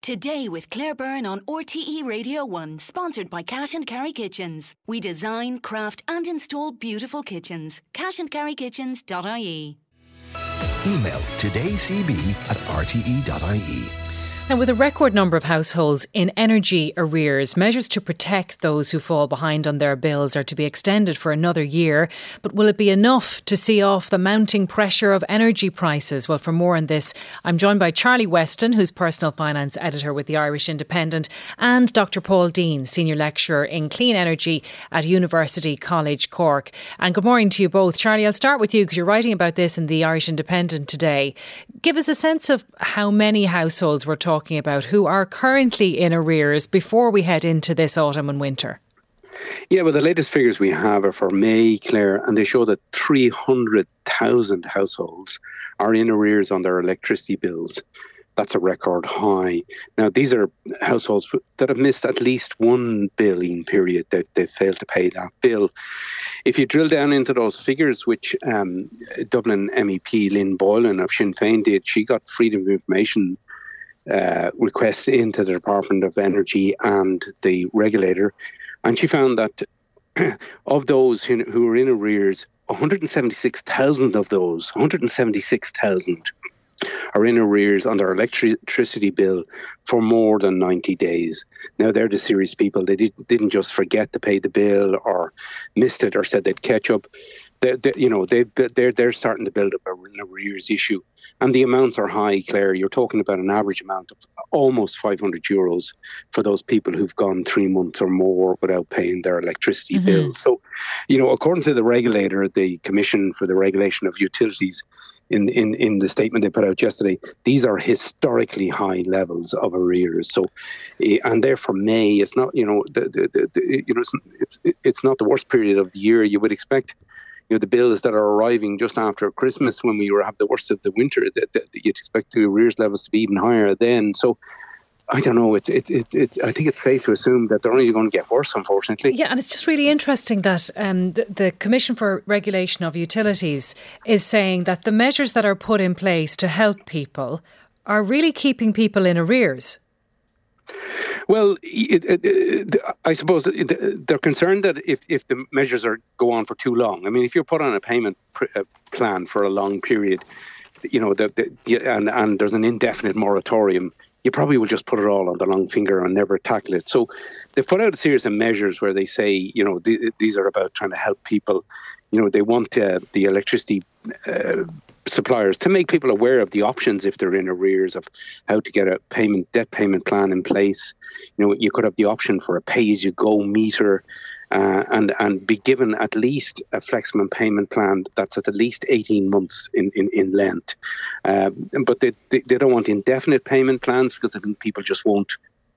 Today with Claire Byrne on RTE Radio 1, sponsored by Cash and Carry Kitchens. We design, craft and install beautiful kitchens. cashandcarrykitchens.ie. Email todayscb@rte.ie. And with a record number of households in energy arrears, measures to protect those who fall behind on their bills are to be extended for another year. But will it be enough to see off the mounting pressure of energy prices? Well, for more on this, I'm joined by Charlie Weston, who's personal finance editor with the Irish Independent, and Dr. Paul Dean, senior lecturer in clean energy at University College Cork. And good morning to you both. Charlie, I'll start with you because you're writing about this in the Irish Independent today. Give us a sense of how many households we're talking about who are currently in arrears before we head into this autumn and winter. Yeah, well, the latest figures we have are for May, Claire, and they show that 300,000 households are in arrears on their electricity bills. That's a record high. Now, these are households that have missed at least one billing period that they've failed to pay that bill. If you drill down into those figures, which Dublin MEP Lynn Boylan of Sinn Féin did, she got freedom of information requests into the Department of Energy and the regulator, and she found that of those who are in arrears, 176,000 of those, 176,000 are in arrears on their electricity bill for more than 90 days. Now, they're the serious people. They didn't just forget to pay the bill or missed it or said they'd catch up. They're starting to build up an arrears issue. And the amounts are high, Claire. You're talking about an average amount of almost €500 for those people who've gone 3 months or more without paying their electricity bill. So, according to the regulator, the Commission for the Regulation of Utilities, in the statement they put out yesterday, these are historically high levels of arrears. So, and therefore May, it's not, it's not the worst period of the year. You would expect, the bills that are arriving just after Christmas, when we have the worst of the winter, that you'd expect the arrears levels to be even higher then. So, I don't know. I think it's safe to assume that they're only going to get worse, unfortunately. Yeah, and it's just really interesting that the Commission for Regulation of Utilities is saying that the measures that are put in place to help people are really keeping people in arrears. Well, I suppose they're concerned that if the measures go on for too long. I mean, if you're put on a payment plan for a long period, and there's an indefinite moratorium, you probably will just put it all on the long finger and never tackle it. So they've put out a series of measures where they say, these are about trying to help people. They want the electricity suppliers to make people aware of the options if they're in arrears, of how to get a debt payment plan in place. You could have the option for a pay-as-you-go meter, and be given at least a flexible payment plan that's at least 18 months in length. But they don't want indefinite payment plans, because I think people just will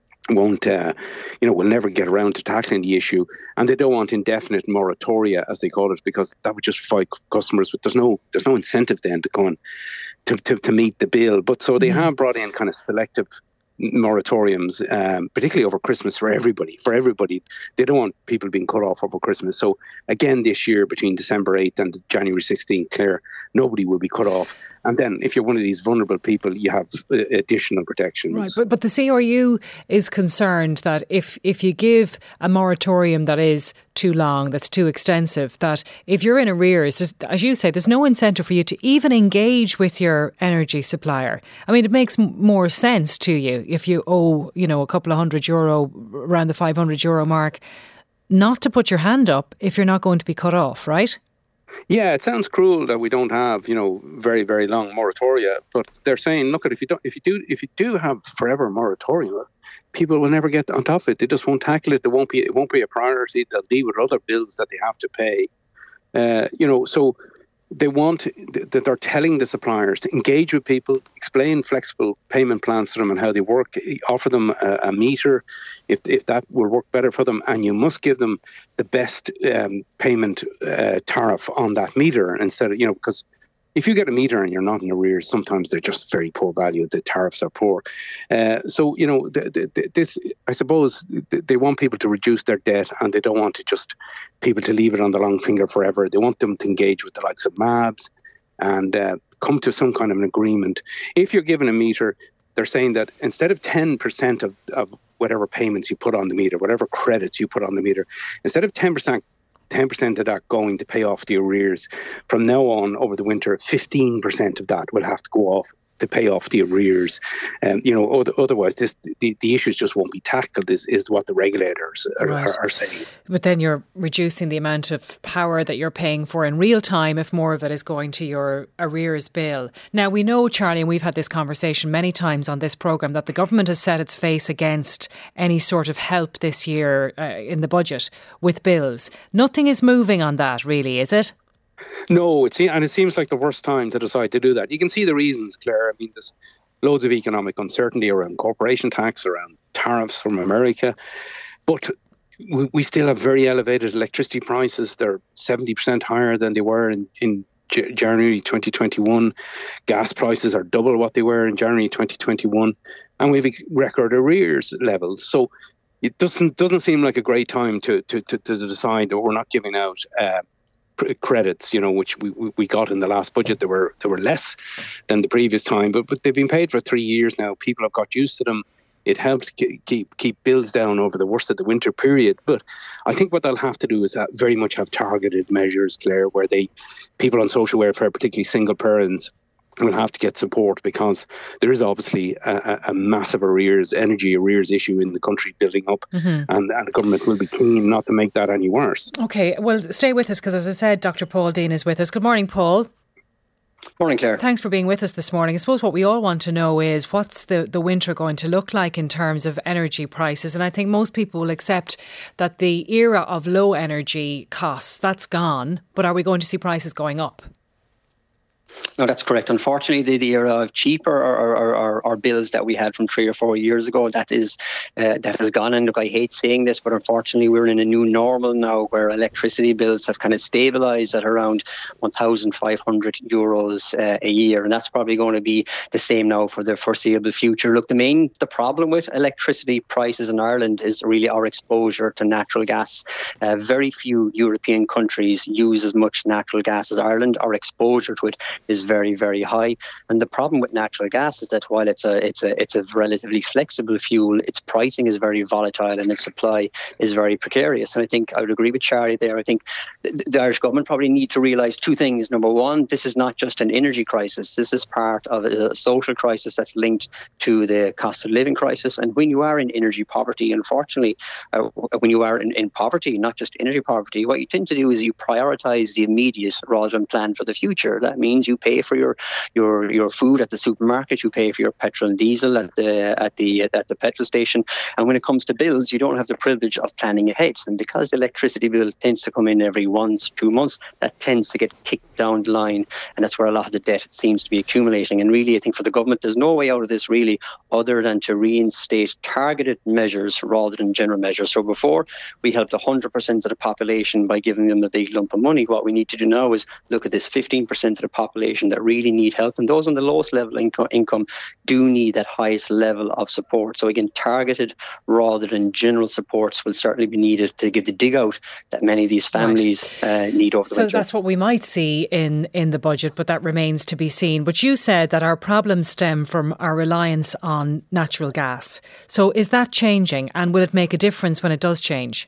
never get around to tackling the issue. And they don't want indefinite moratoria, as they call it, because that would just fight customers. But there's no incentive then to go on to meet the bill. But so they have brought in kind of selective moratoriums, particularly over Christmas for everybody. They don't want people being cut off over Christmas. So again, this year, between December 8th and January 16th, Claire, nobody will be cut off. And then if you're one of these vulnerable people, you have additional protections. Right, but the CRU is concerned that if you give a moratorium that is too long, that's too extensive, that if you're in arrears, as you say, there's no incentive for you to even engage with your energy supplier. I mean, it makes more sense to you if you owe, a couple of €100, around the €500 mark, not to put your hand up if you're not going to be cut off, right? Yeah, it sounds cruel that we don't have, very, very long moratoria. But they're saying, look, if you do have forever moratoria, people will never get on top of it. They just won't tackle it. It won't be a priority. They'll deal with other bills that they have to pay. So they want that they're telling the suppliers to engage with people, explain flexible payment plans to them and how they work, offer them a meter if that will work better for them, and you must give them the best payment tariff on that meter instead of, because if you get a meter and you're not in arrears, sometimes they're just very poor value. The tariffs are poor. So, this, I suppose, they want people to reduce their debt, and they don't want people to leave it on the long finger forever. They want them to engage with the likes of MABs and come to some kind of an agreement. If you're given a meter, they're saying that instead of 10% of whatever payments you put on the meter, whatever credits you put on the meter, instead of 10% of that going to pay off the arrears, from now on over the winter, 15% of that will have to go off to pay off the arrears. Otherwise the issues just won't be tackled, is what the regulators are saying. But then you're reducing the amount of power that you're paying for in real time if more of it is going to your arrears bill. Now, we know, Charlie, and we've had this conversation many times on this programme, that the government has set its face against any sort of help this year in the budget with bills. Nothing is moving on that, really, is it? No, it seems like the worst time to decide to do that. You can see the reasons, Claire. I mean, there's loads of economic uncertainty around corporation tax, around tariffs from America. But we still have very elevated electricity prices. They're 70% higher than they were in January 2021. Gas prices are double what they were in January 2021. And we have record arrears levels. So it doesn't seem like a great time to decide that we're not giving out credits, which we got in the last budget. They were less than the previous time, but they've been paid for 3 years now. People have got used to them. It helped keep bills down over the worst of the winter period. But I think what they'll have to do is very much have targeted measures, Claire, where people on social welfare, particularly single parents, will have to get support, because there is obviously a massive energy arrears issue in the country building up, and the government will be keen not to make that any worse. OK, well, stay with us, because as I said, Dr. Paul Dean is with us. Good morning, Paul. Morning, Claire. Thanks for being with us this morning. I suppose what we all want to know is, what's the winter going to look like in terms of energy prices? And I think most people will accept that the era of low energy costs, that's gone. But are we going to see prices going up? No, that's correct. Unfortunately, the era of cheaper or bills that we had from 3 or 4 years ago, that has gone. And look, I hate saying this, but unfortunately, we're in a new normal now, where electricity bills have kind of stabilised at around €1,500 a year, and that's probably going to be the same now for the foreseeable future. Look, the problem with electricity prices in Ireland is really our exposure to natural gas. Very few European countries use as much natural gas as Ireland. Our exposure to it is very, very high. And the problem with natural gas is that while it's a relatively flexible fuel, its pricing is very volatile and its supply is very precarious. And I think I would agree with Charlie there. I think the Irish government probably need to realise two things. Number one, this is not just an energy crisis. This is part of a social crisis that's linked to the cost of living crisis. And when you are in energy poverty, unfortunately, when you are in poverty, not just energy poverty, what you tend to do is you prioritise the immediate rather than plan for the future. That means you pay for your food at the supermarket, you pay for your petrol and diesel at the petrol station, and when it comes to bills, you don't have the privilege of planning ahead. And because the electricity bill tends to come in every 1 to 2 months, that tends to get kicked down the line, and that's where a lot of the debt seems to be accumulating. And really, I think for the government, there's no way out of this really other than to reinstate targeted measures rather than general measures. So before we helped 100% of the population by giving them a big lump of money, what we need to do now is look at this 15% of the population that really need help, and those on the lowest level income do need that highest level of support. So again, targeted rather than general supports will certainly be needed to give the dig out that many of these families need over the winter. So that's what we might see in the budget, but that remains to be seen. But you said that our problems stem from our reliance on natural gas. So is that changing, and will it make a difference when it does change?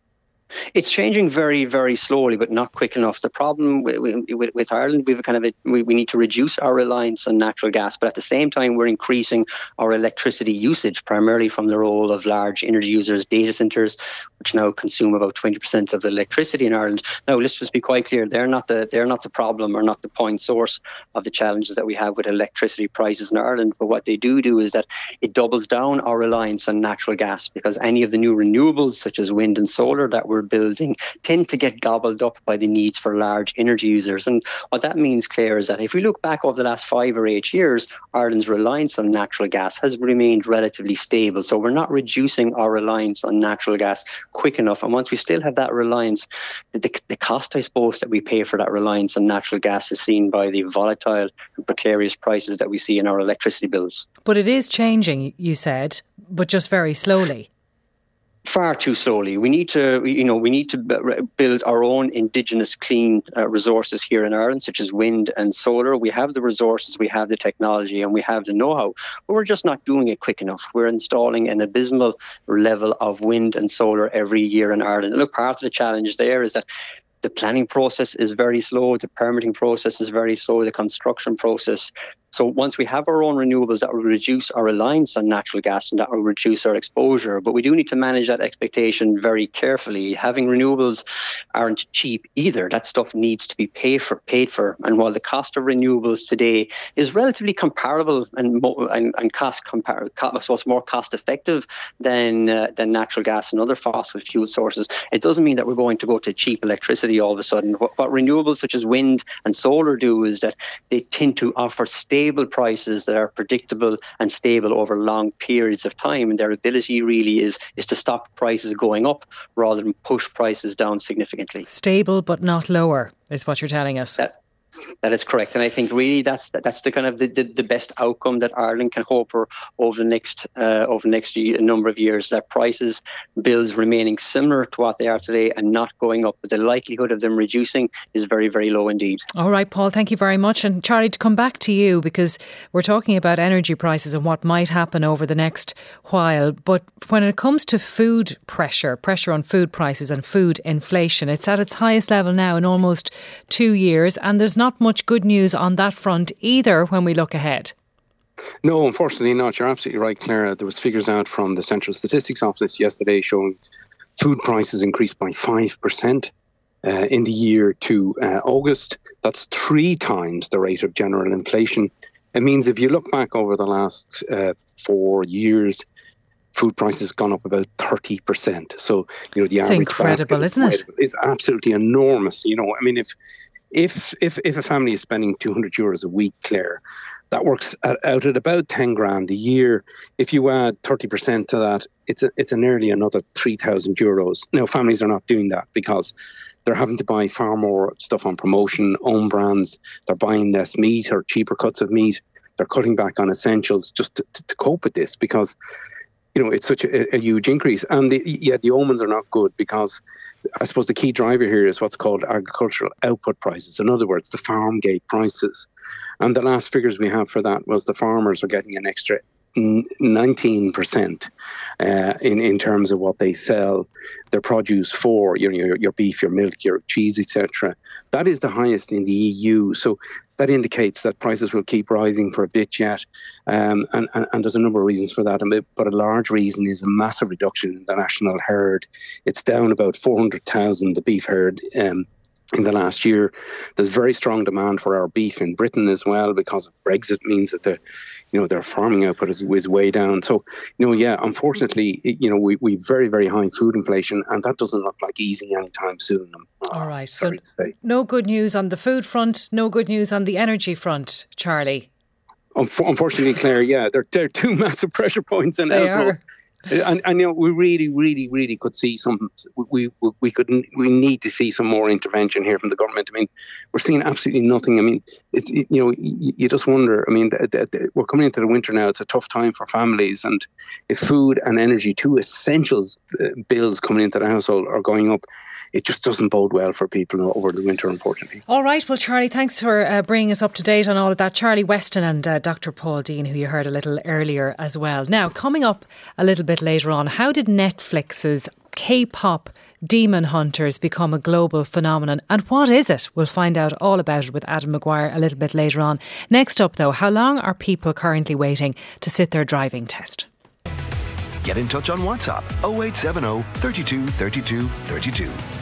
It's changing very, very slowly, but not quick enough. The problem with Ireland, we need to reduce our reliance on natural gas, but at the same time, we're increasing our electricity usage, primarily from the role of large energy users, data centres, which now consume about 20% of the electricity in Ireland. Now, let's just be quite clear: they're not the problem or not the point source of the challenges that we have with electricity prices in Ireland. But what they do is that it doubles down our reliance on natural gas, because any of the new renewables, such as wind and solar, that we're building tend to get gobbled up by the needs for large energy users. And what that means, Claire, is that if we look back over the last 5 or 8 years, Ireland's reliance on natural gas has remained relatively stable. So we're not reducing our reliance on natural gas quick enough. And once we still have that reliance, the cost, I suppose, that we pay for that reliance on natural gas is seen by the volatile and precarious prices that we see in our electricity bills. But it is changing, you said, but just very slowly. Far too slowly. We need to build our own indigenous clean resources here in Ireland, such as wind and solar. We have the resources, we have the technology, and we have the know-how, but we're just not doing it quick enough. We're installing an abysmal level of wind and solar every year in Ireland. Look, part of the challenge there is that the planning process is very slow, the permitting process is very slow, the construction process. So once we have our own renewables, that will reduce our reliance on natural gas and that will reduce our exposure. But we do need to manage that expectation very carefully. Having renewables aren't cheap either. That stuff needs to be paid for. And while the cost of renewables today is relatively comparable and more cost effective than natural gas and other fossil fuel sources, it doesn't mean that we're going to go to cheap electricity all of a sudden. What renewables such as wind and solar do is that they tend to offer stable prices that are predictable and stable over long periods of time, and their ability really is to stop prices going up rather than push prices down significantly. Stable but not lower is what you're telling us. That is correct, and I think really that's the kind of the best outcome that Ireland can hope for over the next number of years. That prices, bills remaining similar to what they are today and not going up, but the likelihood of them reducing is very, very low indeed. All right, Paul, thank you very much. And Charlie, to come back to you, because we're talking about energy prices and what might happen over the next while, but when it comes to food pressure on food prices and food inflation, it's at its highest level now in almost 2 years, and there's not much good news on that front either when we look ahead. No, unfortunately not. You're absolutely right, Claire. There was figures out from the Central Statistics Office yesterday showing food prices increased by 5% in the year to August. That's 3 times the rate of general inflation. It means if you look back over the last 4 years, food prices have gone up about 30%. So, the average basket, incredible, isn't it? It's absolutely enormous. If a family is spending €200 a week, Claire, that works out at about 10 grand a year. If you add 30% to that, it's a nearly another €3,000. Now, families are not doing that because they're having to buy far more stuff on promotion, own brands. They're buying less meat or cheaper cuts of meat. They're cutting back on essentials just to cope with this because it's such a huge increase. And the omens are not good because I suppose the key driver here is what's called agricultural output prices. In other words, the farm gate prices. And the last figures we have for that was the farmers are getting an extra 19% in terms of what they sell their produce for, your beef, your milk, your cheese, etc. That is the highest in the EU. So that indicates that prices will keep rising for a bit yet. And there's a number of reasons for that. But a large reason is a massive reduction in the national herd. It's down about 400,000, the beef herd, in the last year. There's very strong demand for our beef in Britain as well because of Brexit means that their farming output is way down. So, unfortunately, we've very, very high food inflation and that doesn't look like easing anytime soon. All right. So no good news on the food front, no good news on the energy front, Charlie. Unfortunately, Claire, there are 2 massive pressure points in households. And we really, really, really could see some. We need to see some more intervention here from the government. I mean, we're seeing absolutely nothing. I mean, you just wonder. I mean, we're coming into the winter now. It's a tough time for families, and if food and energy, 2 essentials bills coming into the household, are going up, it just doesn't bode well for people over the winter, unfortunately. All right. Well, Charlie, thanks for bringing us up to date on all of that. Charlie Weston and Dr. Paul Dean, who you heard a little earlier as well. Now, coming up a little bit later on, how did Netflix's K-pop Demon Hunters become a global phenomenon? And what is it? We'll find out all about it with Adam Maguire a little bit later on. Next up, though, how long are people currently waiting to sit their driving test? Get in touch on WhatsApp 0870 32 32 32.